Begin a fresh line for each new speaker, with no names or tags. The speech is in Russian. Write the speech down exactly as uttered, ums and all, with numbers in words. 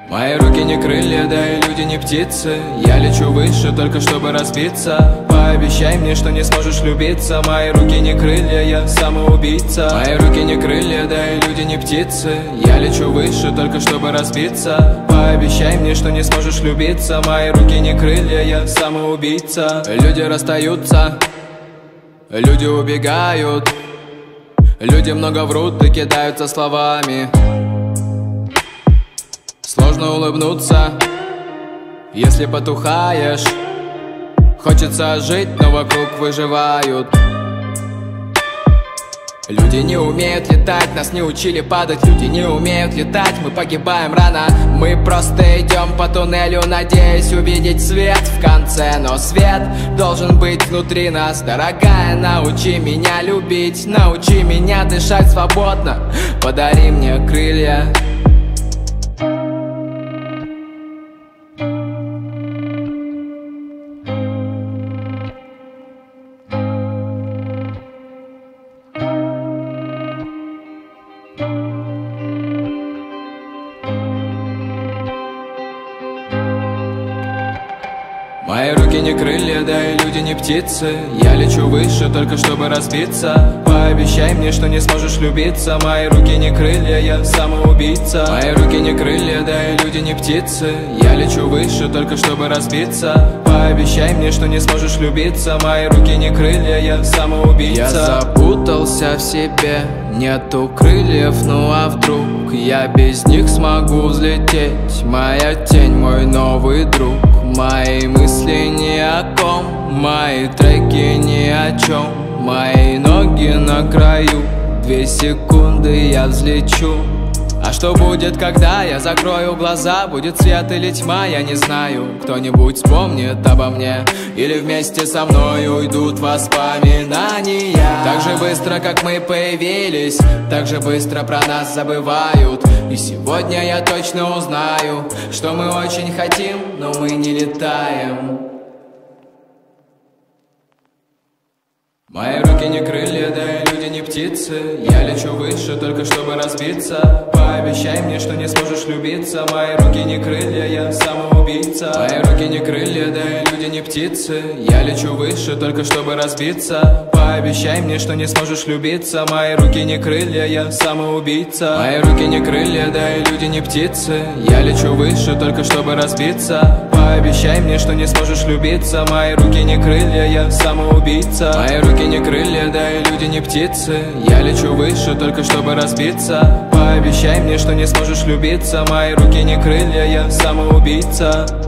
Мои руки не крылья, да и люди не птицы. Я лечу выше, только чтобы разбиться. Пообещай мне, что не сможешь любиться. Мои руки не крылья, я самоубийца. Мои руки не крылья, да и люди не птицы. Я лечу выше, только чтобы разбиться. Пообещай мне, что не сможешь любиться. Мои руки не крылья, я самоубийца. Люди расстаются, люди убегают, люди много врут и кидаются словами. Сложно улыбнуться, если потухаешь. Хочется жить, но вокруг выживают. Люди не умеют летать, нас не учили падать. Люди не умеют летать, мы погибаем рано. Мы просто идем по туннелю, надеясь увидеть свет в конце. Но свет должен быть внутри нас. Дорогая, научи меня любить, научи меня дышать свободно. Подари мне крылья. Мои руки не крылья, да и люди не птицы. Я лечу выше, только чтобы разбиться. Пообещай мне, что не сможешь любиться. Мои руки не крылья, я самоубийца. Мои руки не крылья, да и люди не птицы. Я лечу выше, только чтобы разбиться. Пообещай мне, что не сможешь любиться. Мои руки не крылья, я самоубийца. Я запутался в себе, нету крыльев, ну а вдруг я без них смогу взлететь? Моя тень, мой новый друг. Мои мысли ни о ком, мои треки ни о чем. Мои ноги на краю, две секунды я взлечу. А что будет, когда я закрою глаза? Будет свет или тьма, я не знаю. Кто-нибудь вспомнит обо мне, или вместе со мной уйдут воспоминания. Так же быстро, как мы появились, так же быстро про нас забывают. И сегодня я точно узнаю, что мы очень хотим, но мы не летаем. Мои руки не крылья, да и люди не птицы. Я лечу выше, только чтобы разбиться. Пообещай мне, что не сможешь любиться. Мои руки не крылья, я самоубийца. Мои руки не крылья, да и люди не птицы. Я лечу выше, только чтобы разбиться. Пообещай мне, что не сможешь любиться. Мои руки не крылья, я самоубийца. Мои руки не крылья, да и люди не птицы. Я лечу выше, только чтобы разбиться. Пообещай мне, что не сможешь любиться. Мои руки не крылья, я самоубийца. Мои руки не крылья, да и люди не птицы. Я лечу выше, только чтобы разбиться. Пообещай мне, что не сможешь любиться. Мои руки не крылья, я самоубийца.